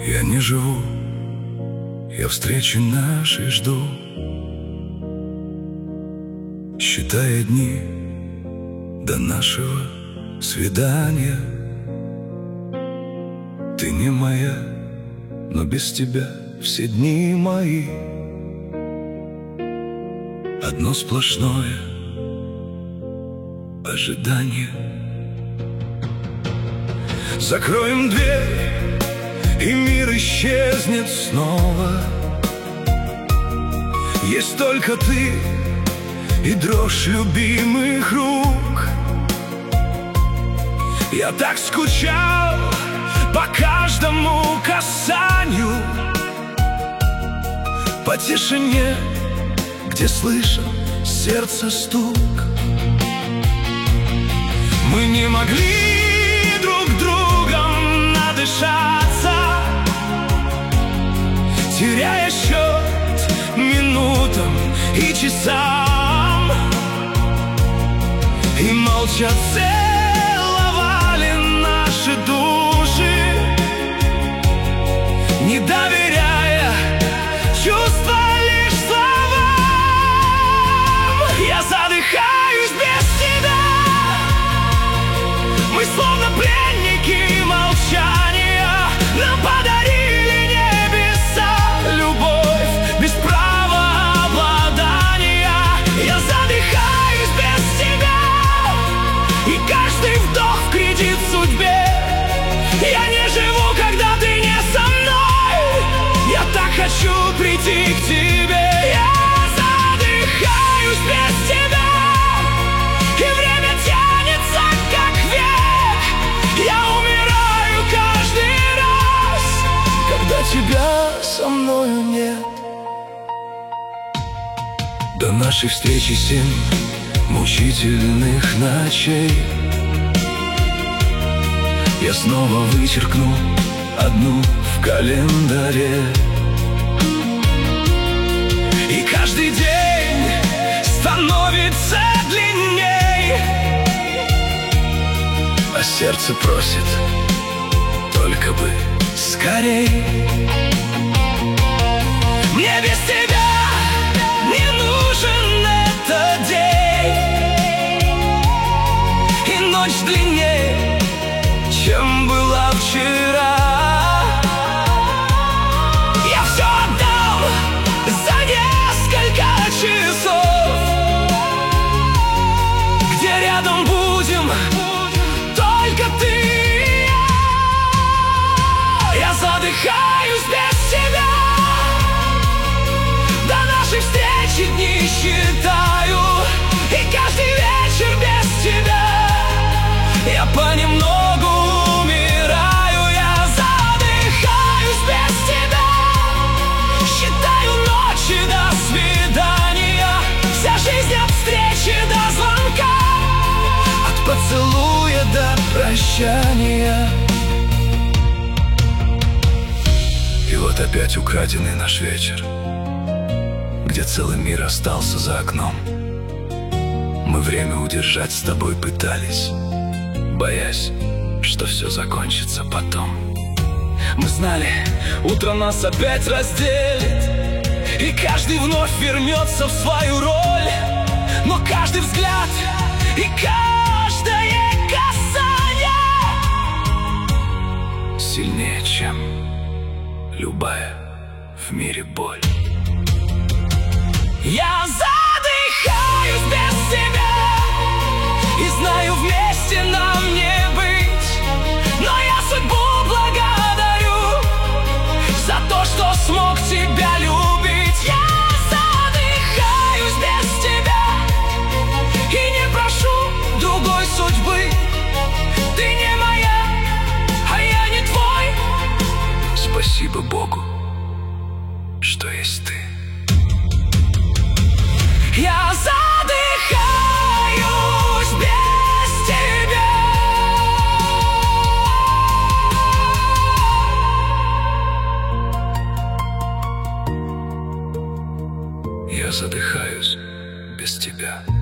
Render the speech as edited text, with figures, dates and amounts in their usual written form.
Я не живу, я встречи нашей жду, считая дни до нашего свидания. Ты не моя, но без тебя все дни мои одно сплошное ожидание. Закроем дверь, и мир исчезнет снова. Есть только ты и дрожь любимых рук. Я так скучал по каждому касанию, по тишине, где слышен сердце стук. Мы не могли друг другом надышаться, теряя счет минутам и часам, и молча целовали наши души, не доверяя чувства лишь словам. Я задыхаюсь без тебя, мы словно пленники молчания. Нам подарили небеса любовь без права обладания. Я задыхаюсь без тебя, и каждый вдох в кредит судьбе. Я не живу, когда ты не со мной. Я так хочу прийти к тебе. Я задыхаюсь без тебя, и время тянется как век. Я умираю каждый раз, когда тебя со мною нет. До нашей встречи 7 мучительных ночей. Я снова вычеркну одну в календаре, и каждый день становится длинней, а сердце просит только бы скорей. Мне без тебя не нужен этот день, и ночь длиннее, чем была вчера. Я все отдам за несколько часов, где рядом будем только ты и я. Я задыхаюсь без тебя, до нашей встречи дни считаю, и каждый вечер без тебя я понемногу умираю. Я задыхаюсь без тебя, считаю ночи до свидания. Вся жизнь от встречи до звонка, от поцелуя до прощания. И вот опять украденный наш вечер, где целый мир остался за окном. Мы время удержать с тобой пытались, боясь, что все закончится потом. Мы знали, утро нас опять разделит, и каждый вновь вернется в свою роль. Но каждый взгляд и каждое касание сильнее, чем любая в мире боль. Я задыхаюсь без тебя, и знаю, вместе нам не быть. Но я судьбу благодарю за то, что смог тебя любить. Я задыхаюсь без тебя и не прошу другой судьбы. Ты не моя, а я не твой. Спасибо Богу, что есть ты. Я задыхаюсь без тебя. Я задыхаюсь без тебя.